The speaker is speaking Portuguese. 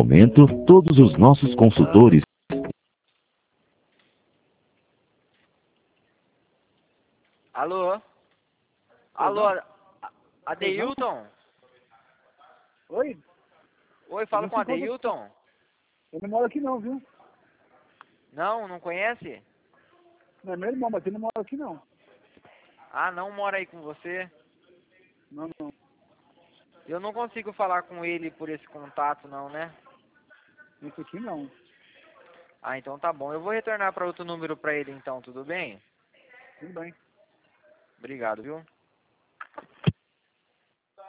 momento, todos os nossos consultores. Alô? Alô, Adeilton? Oi? Oi, fala com o Adeilton? Eu não moro aqui não, viu? Não conhece? Não é meu irmão, mas ele não mora aqui não. Ah, não mora aí com você? Não. Eu não consigo falar com ele por esse contato não, né? Esse aqui não. Ah, então tá bom. Eu vou retornar para outro número para ele então, tudo bem? Tudo bem. Obrigado, viu?